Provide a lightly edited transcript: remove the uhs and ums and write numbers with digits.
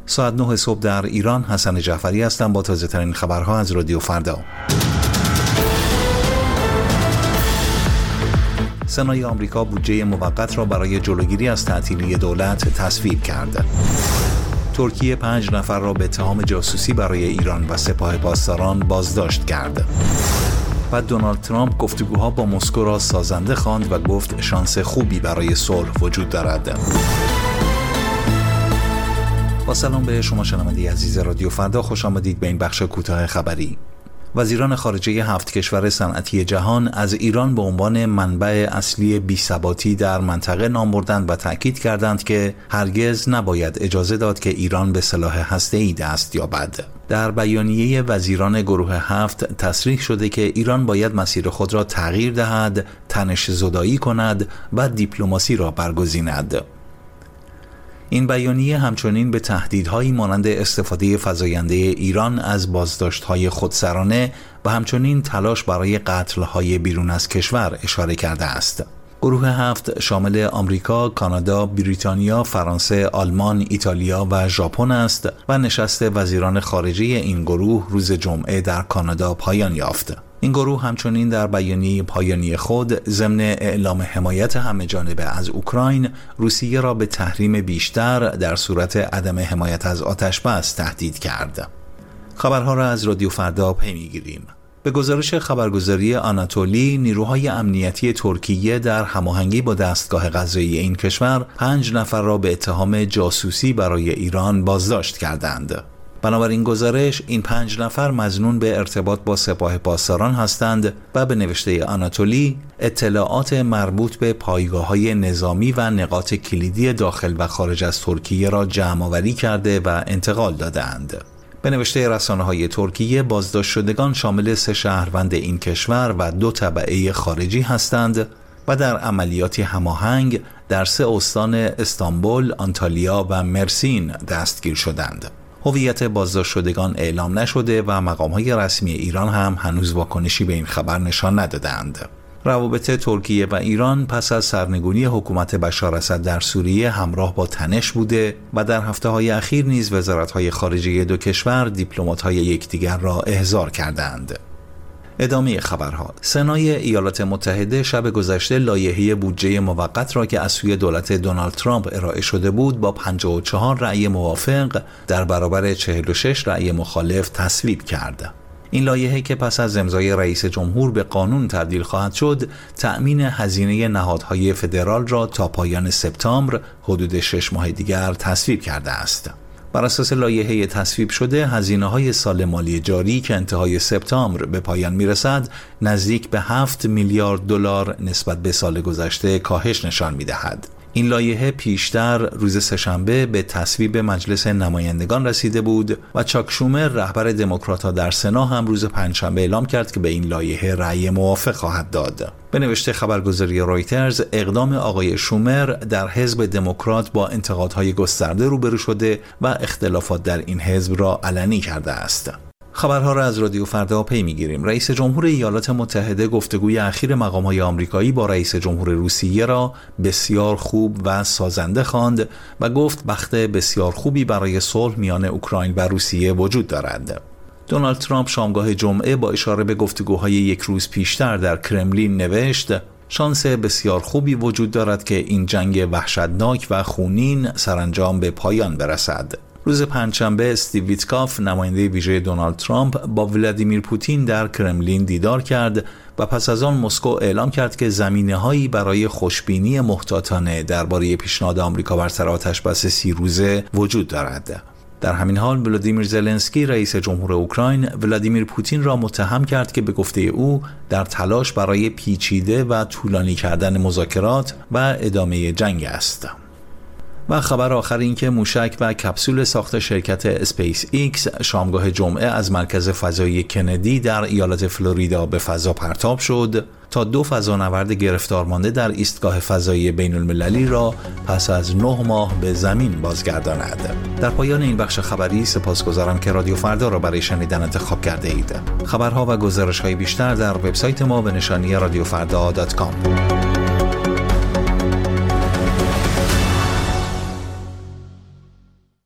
ساعت 9 صبح در ایران. حسن جعفری هستم با تازه ترین خبرها از رادیو فردا. سنای آمریکا بودجه موقت را برای جلوگیری از تعطیلی دولت تصویب کرد. ترکیه 5 نفر را به اتهام جاسوسی برای ایران و سپاه پاسداران بازداشت کرد. و دونالد ترامپ گفتگوها با مسکو را سازنده خواند و گفت شانس خوبی برای صلح وجود دارد. با سلام به شما شنونده عزیز رادیو فردا، خوش آمدید به این بخش کوتاه خبری. وزیران خارجه 7 کشور صنعتی جهان از ایران به عنوان منبع اصلی بی‌ثباتی در منطقه نام بردند و تأکید کردند که هرگز نباید اجازه داد که ایران به سلاح هسته‌ای دست یابد. در بیانیه وزیران گروه 7 تصریح شده که ایران باید مسیر خود را تغییر دهد، تنش زدایی کند و دیپلماسی را برگزیند. این بیانیه همچنین به تهدیدهایی مانند استفاده فزاینده ایران از بازداشت‌های خودسرانه و همچنین تلاش برای قتل‌های بیرون از کشور اشاره کرده است. گروه 7 شامل آمریکا، کانادا، بریتانیا، فرانسه، آلمان، ایتالیا و ژاپن است و نشست وزیران خارجه این گروه روز جمعه در کانادا پایان یافت. این گروه همچنین در بیانیه پایانی خود ضمن اعلام حمایت همه‌جانبه از اوکراین، روسیه را به تحریم بیشتر در صورت عدم حمایت از آتش‌بس تهدید کرد. خبرها را از رادیو فردا پی می‌گیریم. به گزارش خبرگزاری آناتولی، نیروهای امنیتی ترکیه در هماهنگی با دستگاه قضایی این کشور 5 نفر را به اتهام جاسوسی برای ایران بازداشت کردند. بنابراین گزارش، این 5 نفر مظنون به ارتباط با سپاه پاسداران هستند و به نوشته آناتولی اطلاعات مربوط به پایگاه‌های نظامی و نقاط کلیدی داخل و خارج از ترکیه را جمع‌آوری کرده و انتقال دادند. به نوشته رسانه‌های ترکیه، بازداشت شدگان شامل 3 شهروند این کشور و 2 تبعه خارجی هستند و در عملیاتی هماهنگ در 3 استان استانبول، آنتالیا و مرسین دستگیر شدند. هویت بازداشت شدگان اعلام نشده و مقام‌های رسمی ایران هم هنوز واکنشی به این خبر نشان ندادند. روابط ترکیه و ایران پس از سرنگونی حکومت بشار اسد در سوریه همراه با تنش بوده و در هفته‌های اخیر نیز وزارت‌های خارجه 2 کشور دیپلمات‌های یکدیگر را احضار کردند. ادامه خبرها. سنای ایالات متحده شب گذشته لایحه بودجه موقت را که از سوی دولت دونالد ترامپ ارائه شده بود با 54 رأی موافق در برابر 46 رأی مخالف تصویب کرد. این لایحه که پس از امضای رئیس جمهور به قانون تبدیل خواهد شد، تأمین هزینه نهادهای فدرال را تا پایان سپتامبر، حدود 6 ماه دیگر، تصویب کرده است. بر اساس لایحه تصویب شده، هزینه‌های سال مالی جاری که انتهای سپتامبر به پایان می‌رسد، نزدیک به 7 میلیارد دلار نسبت به سال گذشته کاهش نشان می‌دهد. این لایحه پیشتر روز سه‌شنبه به تصویب مجلس نمایندگان رسیده بود و چاک شومر، رهبر دموکرات‌ها در سنا، هم روز پنجشنبه اعلام کرد که به این لایحه رأی موافق خواهد داد. به نوشته خبرگزاری رایترز، اقدام آقای شومر در حزب دموکرات با انتقادهای گسترده روبرو شده و اختلافات در این حزب را علنی کرده است. خبرها را از رادیو فردا پی می‌گیریم. رئیس جمهور ایالات متحده گفتگوی اخیر مقام‌های آمریکایی با رئیس جمهور روسیه را بسیار خوب و سازنده خواند و گفت بخت بسیار خوبی برای صلح میان اوکراین و روسیه وجود دارد. دونالد ترامپ شامگاه جمعه با اشاره به گفتگوهای 1 روز پیشتر در کرملین نوشت: شانس بسیار خوبی وجود دارد که این جنگ وحشتناک و خونین سرانجام به پایان برسد. روز پنجشنبه استیو ویتکاف، نماینده ویژه دونالد ترامپ، با ولادیمیر پوتین در کرملین دیدار کرد و پس از آن مسکو اعلام کرد که زمینه‌هایی برای خوشبینی محتاطانه درباره پیشنهاد آمریکا برسر آتش‌بس 30 روزه وجود دارد. در همین حال ولادیمیر زلنسکی، رئیس جمهور اوکراین، ولادیمیر پوتین را متهم کرد که به گفته او در تلاش برای پیچیده و طولانی کردن مذاکرات و ادامه جنگ است. و خبر آخر این که موشک و کپسول ساخت شرکت اسپیس ایکس شامگاه جمعه از مرکز فضایی کندی در ایالت فلوریدا به فضا پرتاب شد تا 2 فضانورد گرفتار مانده در ایستگاه فضایی بین المللی را پس از 9 ماه به زمین بازگرداند. در پایان این بخش خبری سپاسگزارم که رادیو فردا را برای شنیدن انتخاب کرده اید. خبرها و گزارش‌های بیشتر در وبسایت ما به نشانی radiofrda.com.